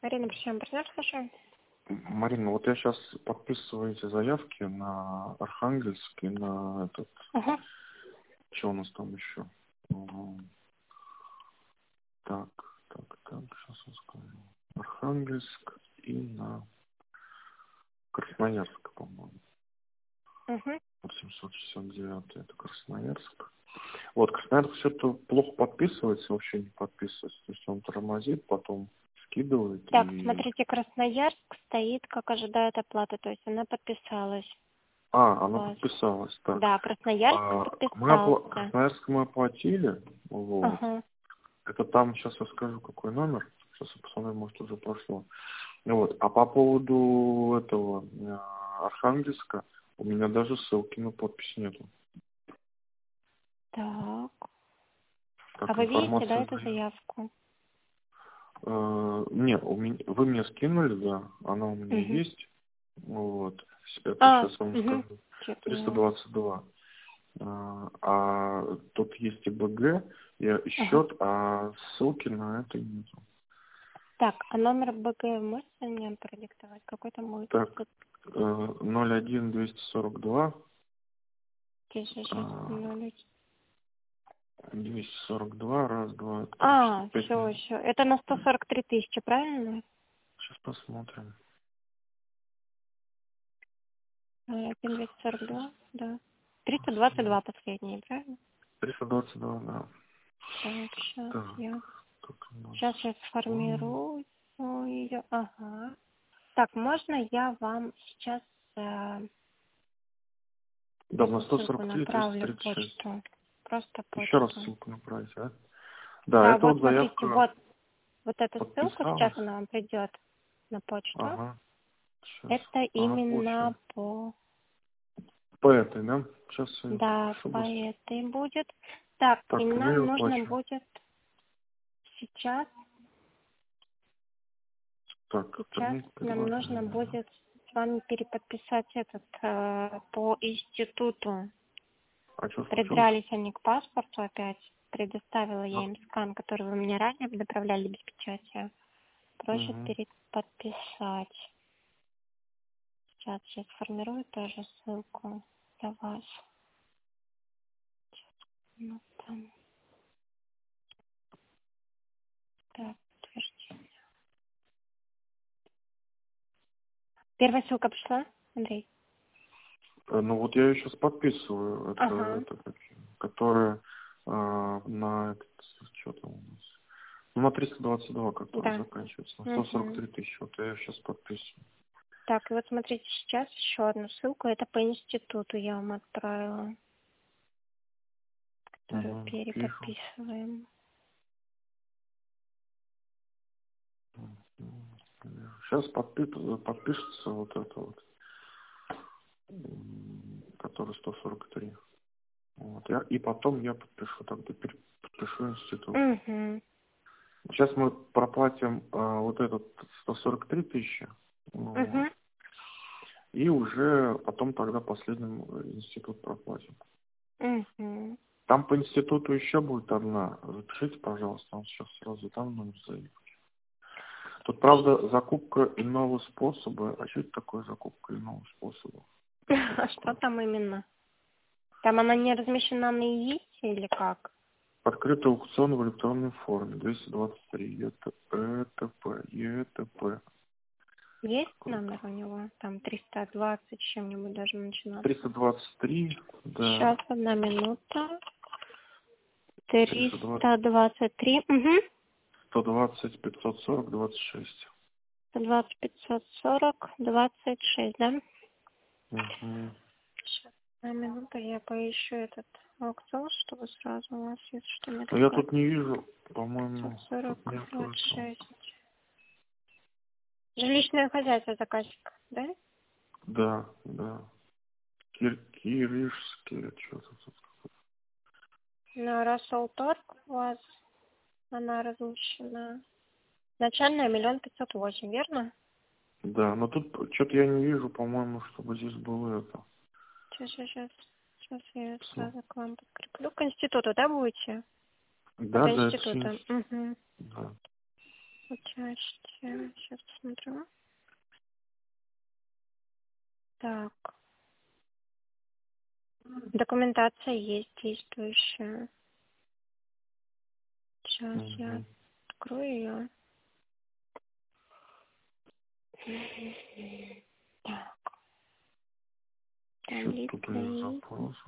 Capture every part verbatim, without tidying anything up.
Марина, причем партнер, слушаю. Марина, вот я сейчас подписываю эти заявки на Архангельск и на этот... Угу. Что у нас там еще? М, Так, так, так, сейчас я скажу. Архангельск и на Красноярск, по-моему. Угу. семьсот шестьдесят девять это Красноярск. Вот, Красноярск что-то плохо подписывается, вообще не подписывается. То есть он тормозит, потом скидывает Так, и... смотрите, Красноярск стоит, как ожидает оплаты, то есть она подписалась. А, она Вот. подписалась, так. Да, Красноярск А, мы опла... подписался. Красноярск мы оплатили, вот. Ага. Это там, сейчас я скажу, какой номер. Сейчас я посмотрю, может, уже прошло. Вот. А по поводу этого э, Архангельска, у меня даже ссылки на подпись нету. Так. А Так, вы видите, да, информация эту заявки. заявку? Э, не, у меня, вы мне скинули, да, она у меня Угу. есть. Вот. Это А, сейчас вам угу. скажу. триста двадцать два. А, а тут есть и БГ, и Ага. счет, а ссылки на это нету. Так, а номер БГ можете мне продиктовать? Какой там будет? Так, э, ноль один двести сорок два, Сейчас, а, ноль. двести сорок два, раз, два, три, А, четыре, пять все, минут. все. Это на сто сорок три тысячи, правильно? Сейчас посмотрим. один двести сорок два, да. триста двадцать два последние, правильно? триста двадцать два, да. Так, сейчас Так, я... тут у нас... Сейчас я сформирую ее. Ага. Так, можно я вам сейчас э, Да, на просто сто ссылку сорок три, триста направлю в тридцать шесть. почту? Просто Еще раз почту. ссылку направить, а? Да, Да, это вот вот смотрите, заявка вот, вот эта ссылка, сейчас подписалась. она вам придет на почту. Ага, сейчас. Это Ага, именно получил. по... По этой, да? Сейчас я Да, подпишу по быстро. этой будет. Так, и Так, вы нам нужно оплачиваете. будет сейчас, Так, сейчас принять нам нужно предложение, да? будет с вами переподписать этот э, по институту. А что случилось? Придрались они к паспорту опять. Предоставила я Ну, им скан, который вы мне ранее направляли без печати. Просят угу. переподписать. Сейчас я сформирую тоже ссылку для вас. Ну, там, так, подтверждение. Первая ссылка пришла, Андрей? Э, Ну вот я ее сейчас подписываю, это, Ага, это какие, которые а, на этот, что там у нас, ну, на триста двадцать два, который да. заканчивается, на сто сорок Угу. три тысячи, вот я ее сейчас подписываю. Так, и вот смотрите, сейчас еще одну ссылку. Это по институту я вам отправила, которую Угу, вижу. переподписываем. Сейчас подпи- подпишется вот это вот, м, который сто сорок три. Вот, я, и потом я подпишу, тогда пере- подпишу институт. Угу. Сейчас мы проплатим а, вот этот сто сорок три тысячи, Угу. вот, и уже потом тогда последним э, институт проплатим. Угу. Там по институту еще будет одна. Запишите, пожалуйста, он сейчас сразу там номер заявки. Тут, правда, закупка иного способа. А что это такое закупка иного способа? Что А что такое? там именно? Там она не размещена на ИИСе или как? Открытый аукцион в электронной форме. двести двадцать три. Это ЭТП. ЕТП. Есть Какой-то. номер у него? Там триста двадцать с чем-нибудь даже начинаться. триста двадцать три. Сейчас, Да. одна минута. триста двадцать. триста двадцать три. Угу. сто двадцать пятьсот сорок двадцать шесть. сто двадцать пятьсот сорок двадцать шесть, да? Угу. Сейчас, одна минута, я поищу этот аукцион, чтобы сразу у нас, если что, не Но я отклад. тут не вижу, пятьсот по-моему, сорок тут нету двадцать этого. шесть. Жилищное хозяйство заказчика, да? Да, да. Кир Киришский, что-то тут. На Рассел Торг у вас она размещена. Начальная миллион пятьсот восемь, верно? Да, но тут что-то я не вижу, по-моему, чтобы здесь было это. Сейчас, сейчас, сейчас. Сейчас я Всё. сразу к вам подкреплю. К институту, да, будете? От Да, да, это все. института. Угу. Да. участие. Сейчас посмотрю. Так. Документация есть действующая. Сейчас я Угу. открою ее. Так. Что тут у Таблица них и запросы?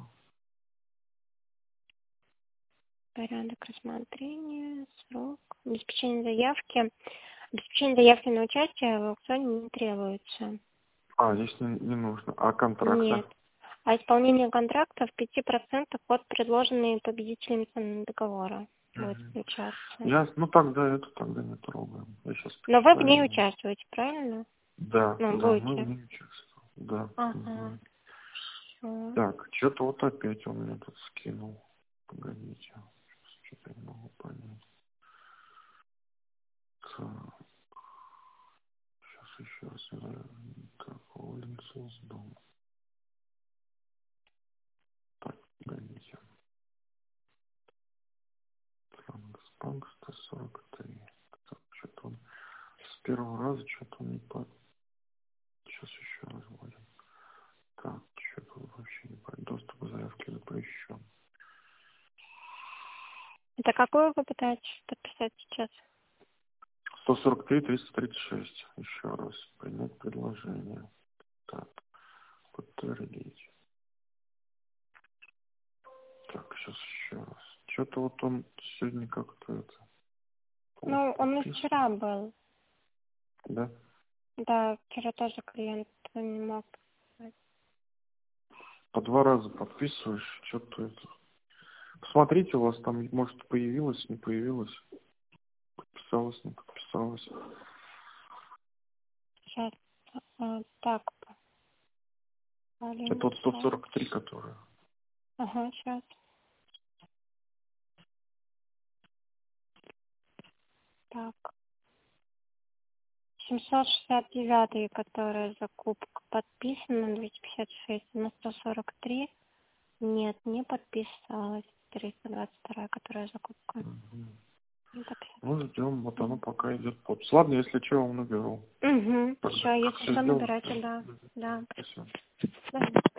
порядок рассмотрения, срок, обеспечение заявки. Обеспечение заявки на участие в аукционе не требуется. А, здесь не, не нужно. А контракты? Нет. А исполнение контракта в пяти процентах от предложенной победителями цены договора будет Угу. включаться. Я, ну тогда это тогда не трогаем. Я сейчас Но вы в ней почитаю. участвуете, правильно? Да, Ну, да, мы в будете. ней участвуем. Да. Ага. Угу. Всё. Так, что-то вот опять он мне тут скинул. Погодите. Что-то я не могу понять. Так, сейчас еще раз. э, Так, улица, дом. Так, погодите. Франкспанк сто сорок три. Так, что-то он с первого раза что-то он не по... Сейчас еще раз будем. Так, что-то вообще не понятно. Доступ к заявке запрещен. Это какую вы пытаетесь подписать сейчас? сто сорок три триста тридцать шесть. Еще раз. Принять предложение. Так, подтвердить. Так, сейчас еще раз. Что-то вот он сегодня как-то это... плохо Ну, он и подписан. вчера был. Да? Да, вчера тоже клиент не мог. По два раза подписываешь, что-то это... Посмотрите, у вас там, может, появилось, не появилось. Подписалось, не подписалось. Сейчас. А, так. Это вот сто Полинцов. сорок три, которая. Ага, сейчас. Так. семьсот шестьдесят девять, которая закупка подписана, двести пятьдесят шесть на сто сорок три. Нет, не подписалась. триста двадцать два, которая закупка. Угу. Не подписалась. Ну, ждем, вот оно пока идет подпись. Ладно, если что, я вам наберу. Угу. Тогда Все, как если все что, сделаю, набирайте, скажу. да. Да. Спасибо. Да.